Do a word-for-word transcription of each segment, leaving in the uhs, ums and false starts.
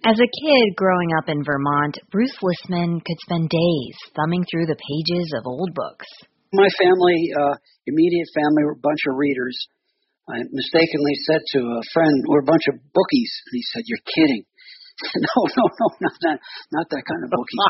As a kid growing up in Vermont, Bruce Listman could spend days thumbing through the pages of old books. My family, uh, immediate family, were a bunch of readers. I mistakenly said to a friend, we're a bunch of bookies. And he said, you're kidding. no, no, no, not that, not that kind of bookie.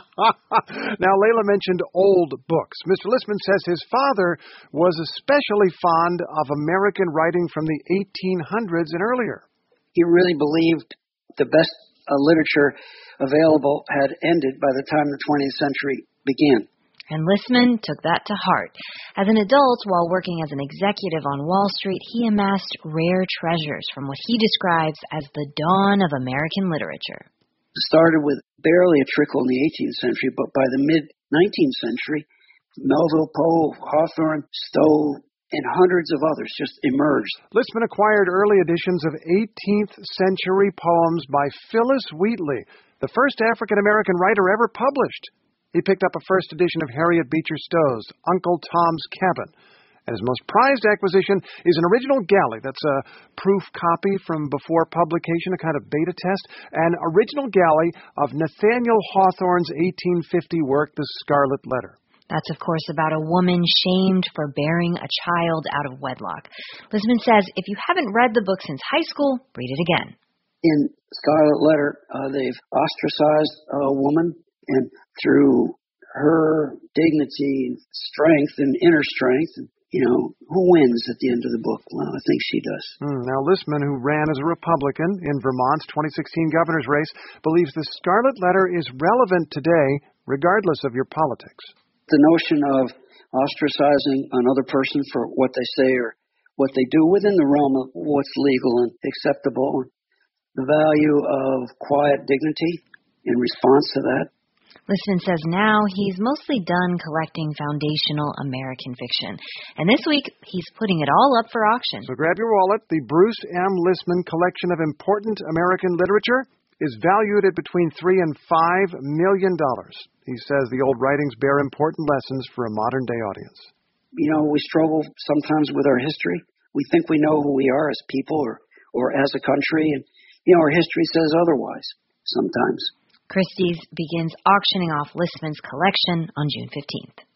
Now, Layla mentioned old books. Mister Listman says his father was especially fond of American writing from the eighteen hundreds and earlier. He really believed the best uh, literature available had ended by the time the twentieth century began. And Listman took that to heart. As an adult, while working as an executive on Wall Street, he amassed rare treasures from what he describes as the dawn of American literature. It started with barely a trickle in the eighteenth century, but by the mid-nineteenth century, Melville, Poe, Hawthorne, Stowe, and hundreds of others just emerged. Listman acquired early editions of eighteenth century poems by Phillis Wheatley, the first African-American writer ever published. He picked up a first edition of Harriet Beecher Stowe's Uncle Tom's Cabin. And his most prized acquisition is an original galley. That's a proof copy from before publication, a kind of beta test. An original galley of Nathaniel Hawthorne's eighteen fifty work, The Scarlet Letter. That's, of course, about a woman shamed for bearing a child out of wedlock. Listman says if you haven't read the book since high school, read it again. In Scarlet Letter, uh, they've ostracized a woman, and through her dignity and strength and inner strength, you know, who wins at the end of the book? Well, I think she does. Mm, now, Listman, who ran as a Republican in Vermont's twenty sixteen governor's race, believes the Scarlet Letter is relevant today, regardless of your politics. The notion of ostracizing another person for what they say or what they do within the realm of what's legal and acceptable, the value of quiet dignity in response to that. Listman says now he's mostly done collecting foundational American fiction. And this week, he's putting it all up for auction. So grab your wallet. The Bruce M. Listman collection of important American literature is valued at between three and five million dollars. He says the old writings bear important lessons for a modern-day audience. You know, we struggle sometimes with our history. We think we know who we are as people or, or as a country, and, you know, our history says otherwise sometimes. Christie's begins auctioning off Listman's collection on June fifteenth.